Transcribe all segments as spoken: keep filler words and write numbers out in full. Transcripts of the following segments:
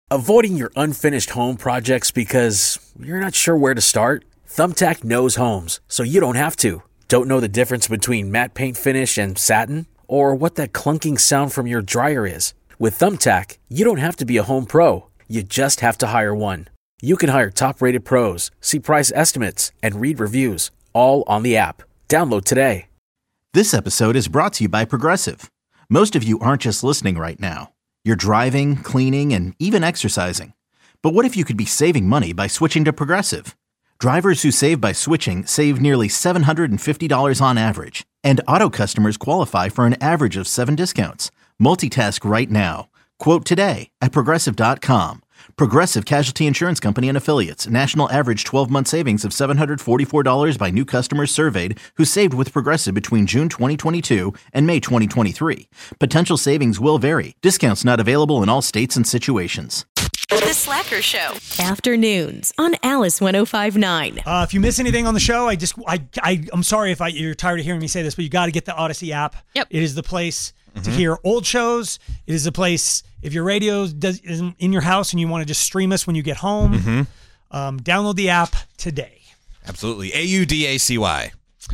Avoiding your unfinished home projects because you're not sure where to start? Thumbtack knows homes, so you don't have to. Don't know the difference between matte paint finish and satin? Or what that clunking sound from your dryer is? With Thumbtack, you don't have to be a home pro. You just have to hire one. You can hire top-rated pros, see price estimates, and read reviews, all on the app. Download today. This episode is brought to you by Progressive. Most of you aren't just listening right now. You're driving, cleaning, and even exercising. But what if you could be saving money by switching to Progressive? Drivers who save by switching save nearly seven hundred fifty dollars on average. And auto customers qualify for an average of seven discounts. Multitask right now. Quote today at Progressive dot com. Progressive Casualty Insurance Company and Affiliates. National average twelve-month savings of seven hundred forty-four dollars by new customers surveyed who saved with Progressive between June twenty twenty-two and May twenty twenty-three. Potential savings will vary. Discounts not available in all states and situations. The Slacker Show. Afternoons on Alice one oh five point nine. Uh, if you miss anything on the show, I just, I, I, I'm sorry if I, you're tired of hearing me say this, but you got to get the Odyssey app. Yep. It is the place Mm-hmm. to hear old shows. It is a place, if your radio does, isn't in your house and you want to just stream us when you get home, Mm-hmm. um, download the app today. Absolutely. A U D A C Y.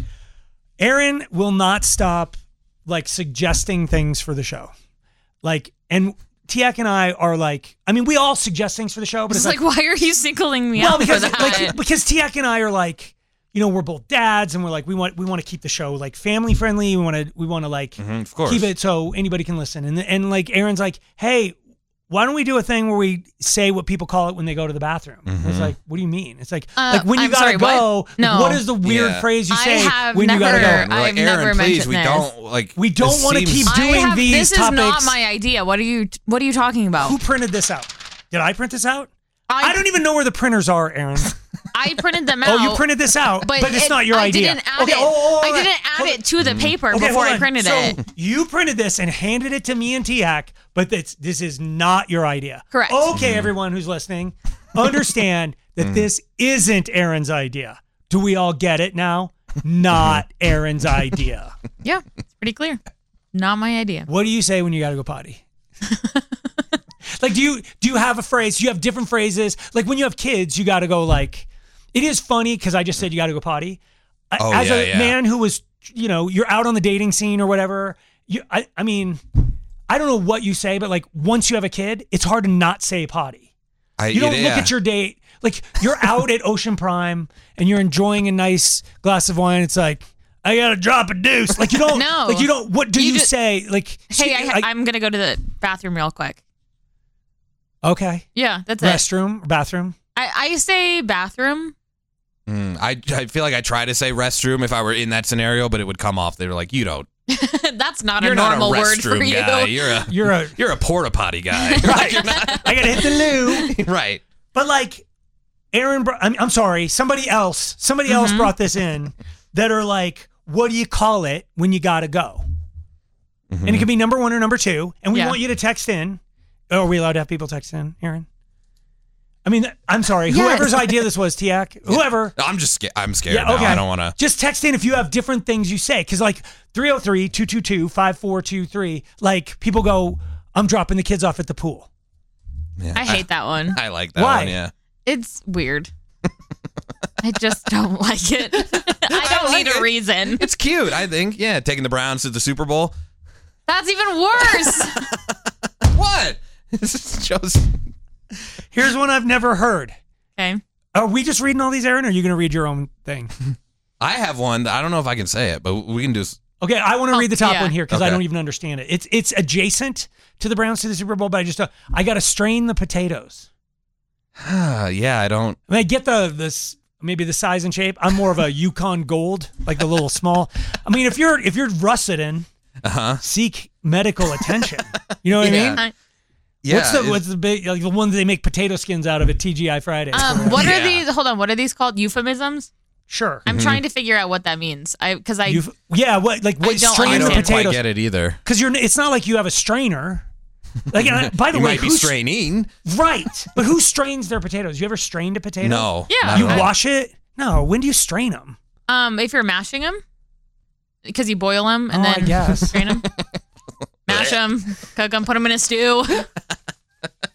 Aaron will not stop, like, suggesting things for the show. Like, and Tiak and I are like, I mean, we all suggest things for the show, but It's it's, like, why are you singling me well, out because, for that? like, because Tiak and I are like, you know, we're both dads, and we're like, we want we want to keep the show like family friendly. We want to we want to like Mm-hmm, of course. keep it so anybody can listen. And and like Aaron's like, hey, why don't we do a thing where we say what people call it when they go to the bathroom? Mm-hmm. It's like, what do you mean? It's like Uh, like when you I'm gotta sorry, go. what? No. What is the weird Yeah. phrase you I say have when you never- gotta go? We're like, I've Aaron, never please, mentioned we this. don't like. We don't this wanna keep seems- doing I have, these this is not topics- my idea. What are you What are you talking about? Who printed this out? Did I print this out? I, I don't even know where the printers are, Aaron. I printed them out. Oh, you printed this out, but, it's it- not your I idea. Didn't add okay, it. oh, oh, oh, I didn't add hold- it to the paper Okay, before hold I on. printed so it. You printed this and handed it to me and Tiak, but this, this is not your idea. Correct. Okay, everyone who's listening, understand that this isn't Aaron's idea. Do we all get it now? Not Aaron's idea. Yeah, it's pretty clear. Not my idea. What do you say when you got to go potty? Like, do you do you have a phrase? Do you have different phrases? Like when you have kids, you got to go like, it is funny because I just said you got to go potty. I- Oh, As yeah, a yeah. man who was, you know, you're out on the dating scene or whatever. You, I, I mean, I don't know what you say, but like once you have a kid, it's hard to not say potty. I, You don't it- look yeah. at your date. Like you're out at Ocean Prime and you're enjoying a nice glass of wine. It's like, I got to drop a deuce. Like you don't, No. like you don't, what do you, You just- say? Like, Hey, I, I- I'm gonna go to the bathroom real quick. okay. Yeah, that's it. Restroom, bathroom. I, I say bathroom. Mm, I, I feel like I try to say restroom if I were in that scenario, but it would come off. They were like, you don't. That's not You're a not a normal word restroom for you. guy. You're a You're a you're a porta potty guy. right. I gotta hit the loo. Right. But like, Aaron, br- I'm, I'm sorry. Somebody else, somebody else Mhm. brought this in. That are like, what do you call it when you gotta go? Mm-hmm. And it could be number one or number two. And we Yeah. want you to text in. Oh, are we allowed to have people text in, Aaron? I mean, I'm sorry. Yes. Whoever's idea this was, Tiak, whoever. I'm just scared. I'm scared Yeah, now. okay. I don't want to. Just text in if you have different things you say. Because, like, three oh three, two two two, five four two three, like, people go, I'm dropping the kids off at the pool. Yeah, I hate that one. I like that Why? one. Yeah. It's weird. I just don't like it. I don't like need a it. reason. It's cute. I think. Yeah, taking the Browns to the Super Bowl. That's even worse. What? This shows. Here's one I've never heard. Okay. Are we just reading all these, Aaron, or are you going to read your own thing? I have one. That I don't know if I can say it, but we can do. s- Okay, I want to Oh, read the top yeah. one here because I Okay. don't even understand it. It's it's adjacent to the Browns to the Super Bowl, but I just uh, I got to strain the potatoes. yeah, I don't. I mean, I get the this maybe the size and shape. I'm more of a Yukon Gold, like the little small. I mean, if you're if you're russet in, Uh huh. seek medical attention. You know what I Yeah. mean? I- Yeah. what's the it- what's the big like the ones they make potato skins out of at T G I Fridays? Um, what Yeah. are these? Hold on. What are these called? Euphemisms? Sure. I'm trying to figure out what that means. I because I You've, yeah, what like what I don't strain I the don't understand. quite potatoes? get it either. Because you're it's not like you have a strainer. Like and I- by the You way, might be who's- straining. right? But who strains their potatoes? You ever strained a potato? No. Yeah. not You at all. wash it? No. When do you strain them? um if you're mashing them because you boil them and Oh, I then guess. strain them, mash them, cook them, put them in a stew.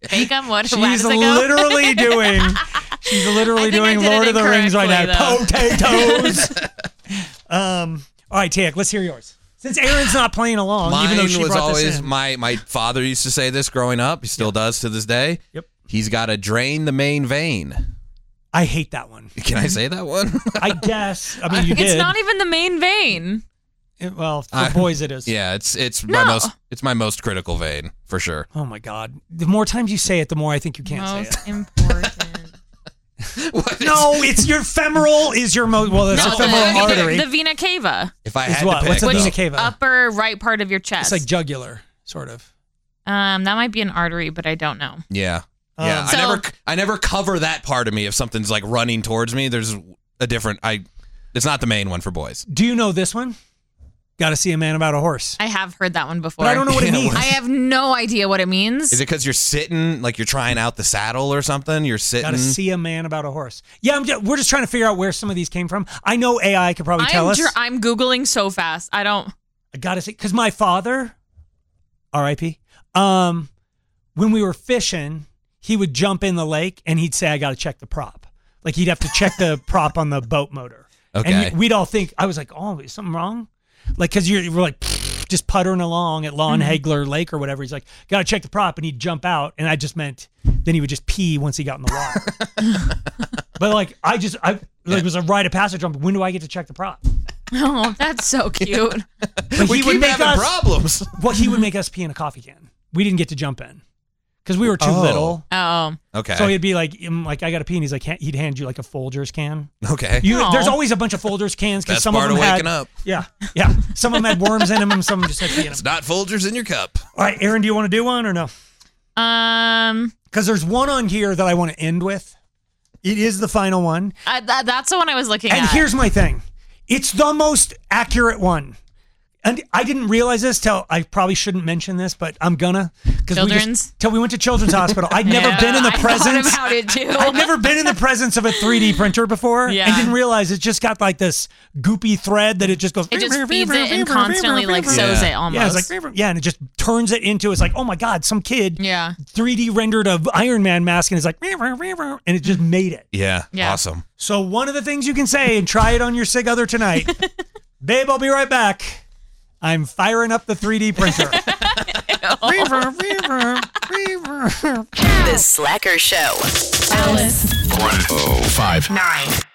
Fake them? What? how She's does it go? literally doing. She's literally I think I doing did it Lord of the Rings right now. incorrectly, Potatoes. um. All right, Tayak, let's hear yours. Since Aaron's not playing along, Mine even though she was brought this always in. my my father used to say this growing up. He still does to this day. Yep. He's got to drain the main vein. I hate that one. Can I say that one? I guess. I mean, you It's did. not even the main vein. It- well, for I- boys, it is. Yeah, it's it's No. my most it's my most critical vein for sure. Oh my God. The more times you say it, the more I think you can't say Most it. important. What is- No, it's your femoral is your most. Well, it's No, a femoral the, artery. the vena cava, If I Is had what? to pick, What's a though, vena cava? upper right part of your chest. It's like jugular, sort of. um, that might be an artery, but I don't know. yeah, yeah. Um, I So- never I never cover that part of me. If something's like running towards me, there's a different. I. It's not the main one for boys. Do you know this one? Got to see a man about a horse. I have heard that one before. But I don't know what it Yeah, means. I have no idea what it means. Is it because you're sitting like you're trying out the saddle or something? You're sitting. Got to see a man about a horse. Yeah, I'm just, we're just trying to figure out where some of these came from. I know A I could probably tell I'm, us. dr- I'm googling so fast. I don't. I got to see because my father, R I P. Um, when we were fishing, he would jump in the lake and he'd say, "I got to check the prop." Like he'd have to check the prop on the boat motor. Okay. And we'd all think I was like, "Oh, is something wrong?" Like because you're we're like just puttering along at Lon Hagler Lake or whatever. He's like, "Got to check the prop," and he'd jump out, and I just meant then he would just pee once he got in the water. But like I just I like it was a rite of passage on when do I get to check the prop? Oh, that's so cute. But we he would keep make having us problems. well he would make us pee in a coffee can. We didn't get to jump in because we were too Oh. little. Oh, Okay. So he'd be like, um, like I got to pee, and he's like, ha- he'd hand you like a Folgers can. okay. You, Aw. there's always a bunch of Folgers cans because Best some of part them of had, waking up. yeah, yeah, some of them had worms in them, and some just had pee in them. It's not Folgers in your cup. All right, Aaron, do you want to do one or no? um, Because there's one on here that I want to end with. It is the final one, I, that, that's the one I was looking and at. here's my thing: it's the most accurate one. And I didn't realize this till I probably shouldn't mention this, but I'm gonna because we Children's? just till we went to Children's Hospital. I'd never Yeah, been in the I presence. thought about it too. I'd never been in the presence of a three D printer before, Yeah. and didn't realize it just got like this goopy thread that it just goes. It just feeds it and constantly like sews Yeah. it almost. Yeah, it's like yeah, and it just turns it into it's like oh my god, some kid Yeah. three D rendered a Iron Man mask and it's like and it just made it. Yeah. Yeah. Awesome. So one of the things you can say and try it on your Sig Other tonight, babe, I'll be right back. I'm firing up the three D printer. The Slacker Show. Alice one oh five nine.